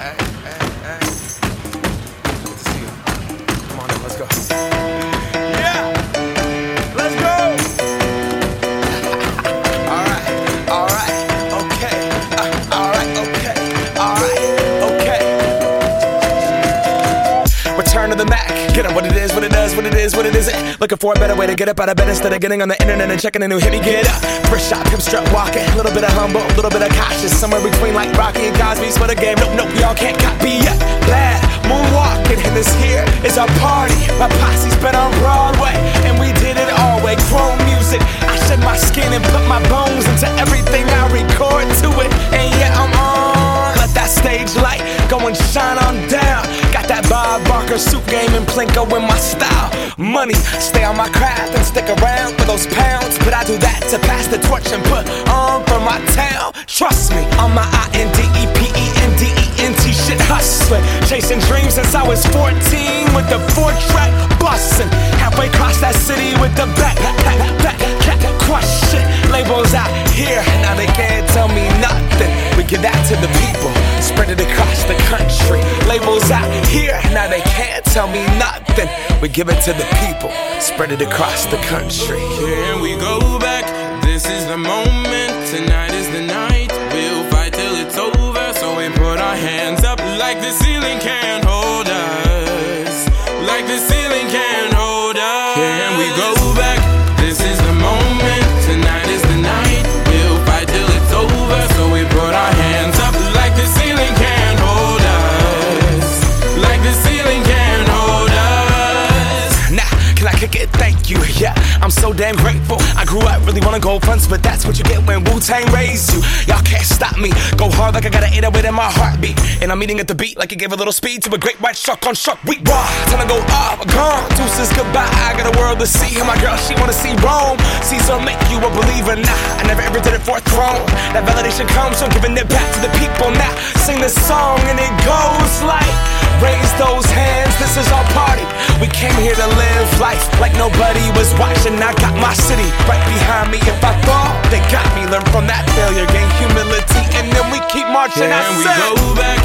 Hey. Good to see you. Come on in, let's go. Yeah! Let's go! Alright, okay. Okay. Return to the Mac. Get up what it is, what it does, what it is, what it isn't. Looking for a better way to get up out of bed instead of getting on the internet and checking a new hit. Me get up. First shot, hip strut walking. A little bit of humble, a little bit of cautious. Somewhere between like Rocky and Cosby's for the game. Nope, y'all can't copy yet. Glad moonwalking, and this here is our party. My posse's been on Broadway, and we did it all way. Chrome music. I shed my skin and put my bones into everything I record to it. And yeah, I'm on. Let that stage light go and shine on down. Got that Bob Barker suit game and Plinko in my style. Money, stay on my craft and stick around for those pounds. But I do that to pass the torch and put on for my town. Trust me, on my INDEPENDENT shit hustling. Chasing dreams since I was 14 with the 4-track bustin'. Halfway across that city with the back crush shit. Labels out here, now they can't tell me nothing. We give that to the people, spread it across the country. Labels out here, now they can't tell me nothing. We give it to the people, spread it across the country. Can we go back? This is the moment, tonight is the night. We'll fight till it's over, so we put our hands up like the ceiling can't hold us. Like the ceiling can't hold us. Can we go back? This is the moment, tonight is the night. We'll fight till it's over, so we put our hands up like the ceiling can't hold us. Like the ceiling can't hold us. Nah, can I kick it? Thank you, yeah, I'm so damn grateful. I grew up really wanna go fronts, but that's what you get when Wu-Tang raised you. Y'all can't stop me, go hard like I got an 808 in my heartbeat. And I'm eating at the beat like it gave a little speed to a great white shark on Shark Week. Raw, time to go off, gone, deuces goodbye. I got a world to see, and my girl, she wanna see Rome. Caesar make you a believer, nah, I never ever did it for a throne. That validation comes from giving it back to the people. Now, sing this song and it goes like, raise those hands, this is our party. We came here to live life like nobody was watching. I got my city right behind me. If I fall, they got me. Learn from that failure, gain humility, and then we keep marching. Can we go back?